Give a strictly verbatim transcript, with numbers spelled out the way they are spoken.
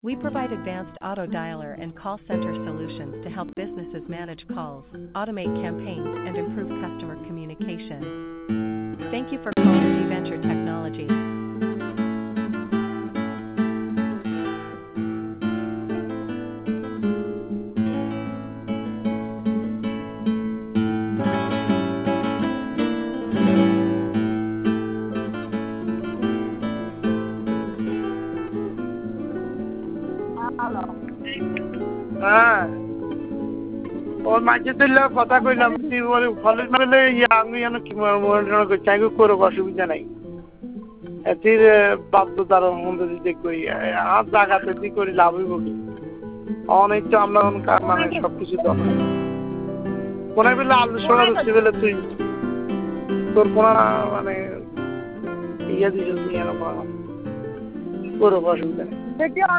We provide advanced auto dialer and call center solutions to help businesses manage calls, automate campaigns, and improve customer communication. Thank you for calling G-Venture Technologies. হ্যাঁ ওর মাঝে দিলে কথা কইলাম তুই বলে ফলের মানে আমি যেন কি মনে করছি আমি করব অসুবিধা নাই এটির বাধ্যতার মধ্যে যদি করি আর জায়গাতে দি করি লাভ হইব কি অনেক তো আমরা মানে সবকিছু তো কোন বেলা আলু সোনা দিচ্ছি বলে তুই তোর কোন মানে ইয়ে দিছিস নিয়ে করব অসুবিধা নেই